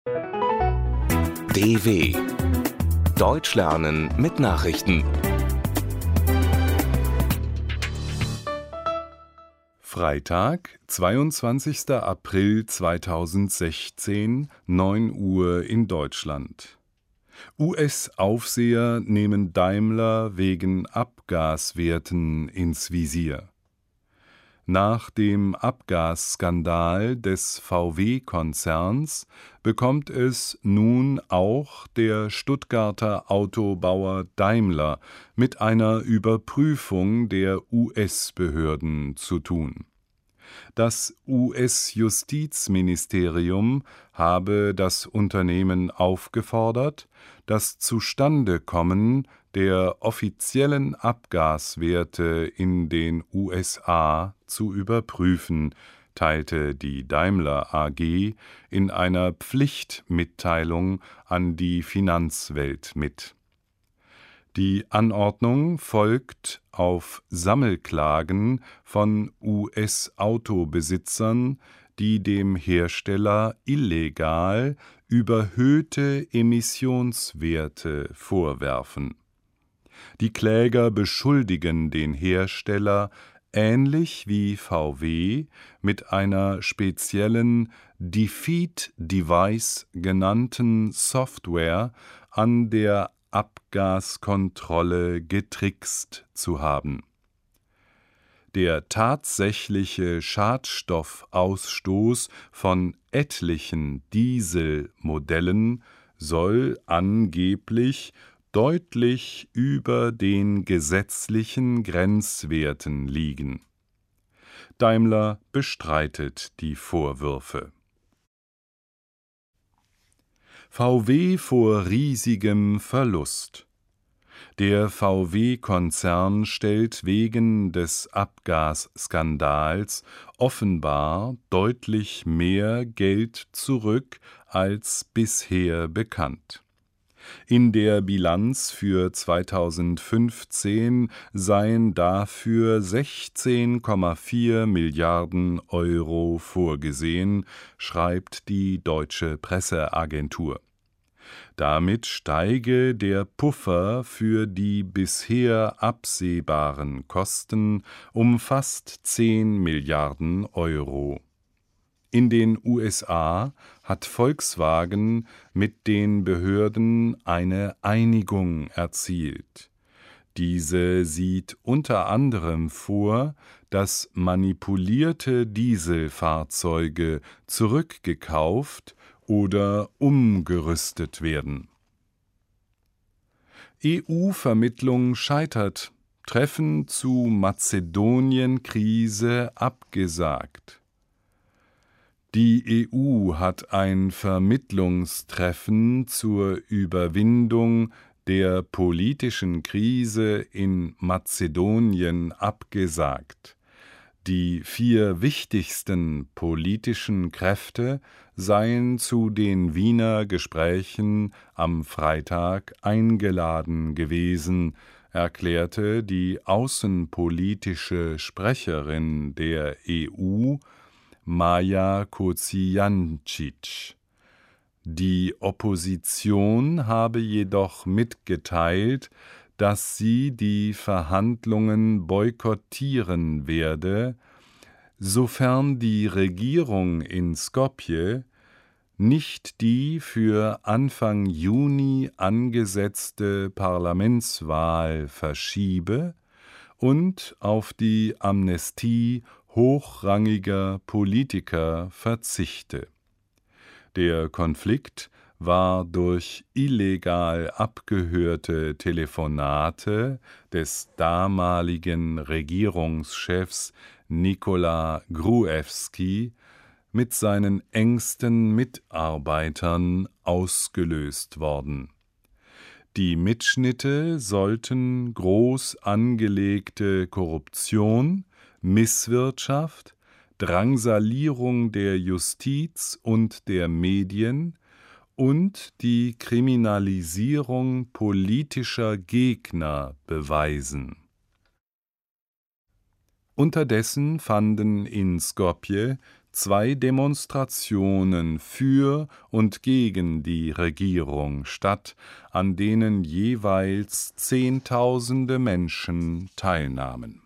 DW Deutsch lernen mit Nachrichten. Freitag, 22. April 2016, 9 Uhr in Deutschland. US-Aufseher nehmen Daimler wegen Abgaswerten ins Visier. Nach dem Abgasskandal des VW-Konzerns bekommt es nun auch der Stuttgarter Autobauer Daimler mit einer Überprüfung der US-Behörden zu tun. Das US-Justizministerium habe das Unternehmen aufgefordert, das Zustandekommen der offiziellen Abgaswerte in den USA zu überprüfen, teilte die Daimler AG in einer Pflichtmitteilung an die Finanzwelt mit. Die Anordnung folgt auf Sammelklagen von US-Autobesitzern, die dem Hersteller illegal überhöhte Emissionswerte vorwerfen. Die Kläger beschuldigen den Hersteller, ähnlich wie VW, mit einer speziellen Defeat Device genannten Software an der Abgaskontrolle getrickst zu haben. Der tatsächliche Schadstoffausstoß von etlichen Dieselmodellen soll angeblich deutlich über den gesetzlichen Grenzwerten liegen. Daimler bestreitet die Vorwürfe. VW vor riesigem Verlust. Der VW-Konzern stellt wegen des Abgasskandals offenbar deutlich mehr Geld zurück als bisher bekannt. In der Bilanz für 2015 seien dafür 16,4 Milliarden Euro vorgesehen, schreibt die Deutsche Presseagentur. Damit steige der Puffer für die bisher absehbaren Kosten um fast 10 Milliarden Euro. In den USA hat Volkswagen mit den Behörden eine Einigung erzielt. Diese sieht unter anderem vor, dass manipulierte Dieselfahrzeuge zurückgekauft oder umgerüstet werden. EU-Vermittlung scheitert. Treffen zu Mazedonien-Krise abgesagt. Die EU hat ein Vermittlungstreffen zur Überwindung der politischen Krise in Mazedonien abgesagt. Die 4 wichtigsten politischen Kräfte seien zu den Wiener Gesprächen am Freitag eingeladen gewesen, erklärte die außenpolitische Sprecherin der EU, Maja Kocijancic. Die Opposition habe jedoch mitgeteilt, dass sie die Verhandlungen boykottieren werde, sofern die Regierung in Skopje nicht die für Anfang Juni angesetzte Parlamentswahl verschiebe und auf die Amnestie hochrangiger Politiker verzichte. Der Konflikt war durch illegal abgehörte Telefonate des damaligen Regierungschefs Nikola Gruevski mit seinen engsten Mitarbeitern ausgelöst worden. Die Mitschnitte sollten groß angelegte Korruption, Misswirtschaft, Drangsalierung der Justiz und der Medien und die Kriminalisierung politischer Gegner beweisen. Unterdessen fanden in Skopje 2 Demonstrationen für und gegen die Regierung statt, an denen jeweils Zehntausende Menschen teilnahmen.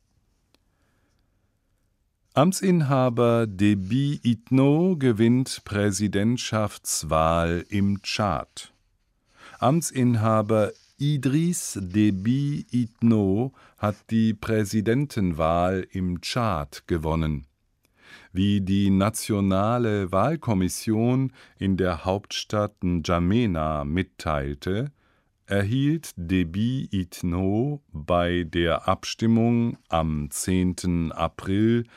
Amtsinhaber Déby Itno gewinnt Präsidentschaftswahl im Tschad. Amtsinhaber Idriss Déby Itno hat die Präsidentenwahl im Tschad gewonnen. Wie die Nationale Wahlkommission in der Hauptstadt N'Djamena mitteilte, erhielt Déby Itno bei der Abstimmung am 10. April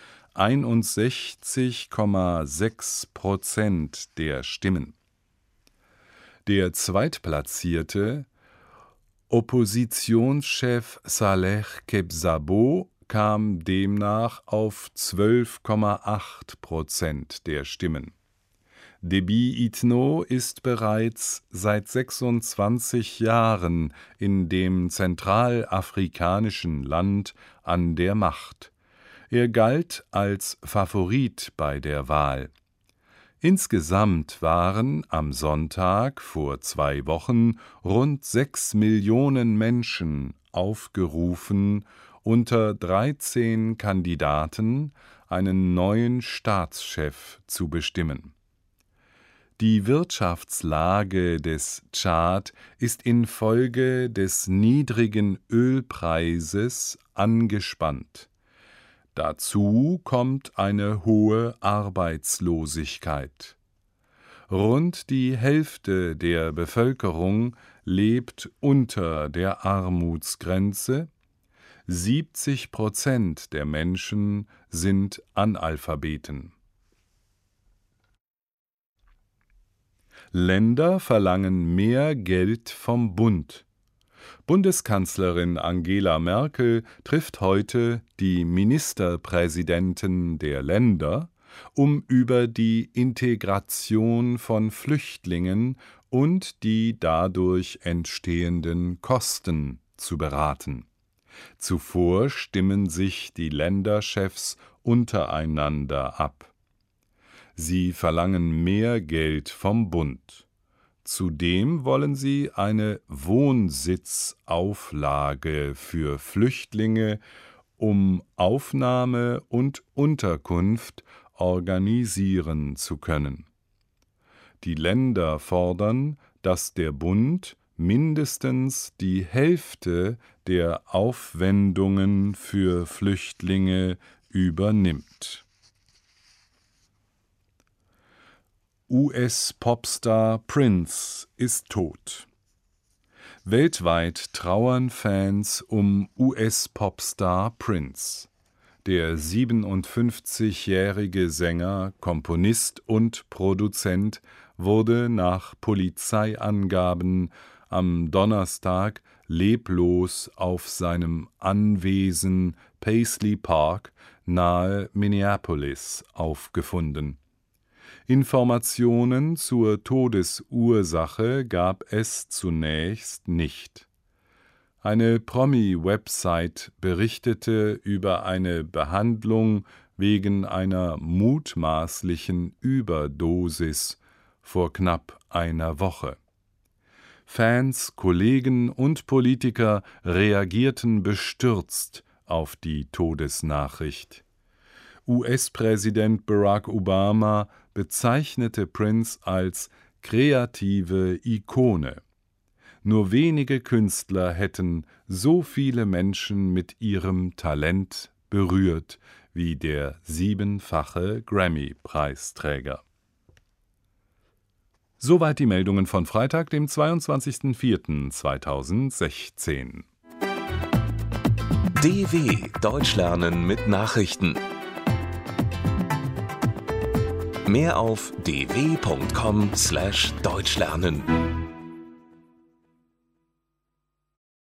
61,6% der Stimmen. Der Zweitplatzierte, Oppositionschef Saleh Kebsabo, kam demnach auf 12,8% der Stimmen. Déby Itno ist bereits seit 26 Jahren in dem zentralafrikanischen Land an der Macht. Er galt als Favorit bei der Wahl. Insgesamt waren am Sonntag vor 2 Wochen rund 6 Millionen Menschen aufgerufen, unter 13 Kandidaten einen neuen Staatschef zu bestimmen. Die Wirtschaftslage des Tschad ist infolge des niedrigen Ölpreises angespannt. Dazu kommt eine hohe Arbeitslosigkeit. Rund die Hälfte der Bevölkerung lebt unter der Armutsgrenze, 70% der Menschen sind Analphabeten. Länder verlangen mehr Geld vom Bund. Bundeskanzlerin Angela Merkel trifft heute die Ministerpräsidenten der Länder, um über die Integration von Flüchtlingen und die dadurch entstehenden Kosten zu beraten. Zuvor stimmen sich die Länderchefs untereinander ab. Sie verlangen mehr Geld vom Bund. Zudem wollen sie eine Wohnsitzauflage für Flüchtlinge, um Aufnahme und Unterkunft organisieren zu können. Die Länder fordern, dass der Bund mindestens die Hälfte der Aufwendungen für Flüchtlinge übernimmt. US-Popstar Prince ist tot. Weltweit trauern Fans um US-Popstar Prince. Der 57-jährige Sänger, Komponist und Produzent wurde nach Polizeiangaben am Donnerstag leblos auf seinem Anwesen Paisley Park nahe Minneapolis aufgefunden. Informationen zur Todesursache gab es zunächst nicht. Eine Promi-Website berichtete über eine Behandlung wegen einer mutmaßlichen Überdosis vor knapp einer Woche. Fans, Kollegen und Politiker reagierten bestürzt auf die Todesnachricht. US-Präsident Barack Obama bezeichnete Prince als kreative Ikone. Nur wenige Künstler hätten so viele Menschen mit ihrem Talent berührt wie der 7-fache Grammy-Preisträger. Soweit die Meldungen von Freitag, dem 22.04.2016. DW Deutsch lernen mit Nachrichten. Mehr auf dw.com/deutschlernen.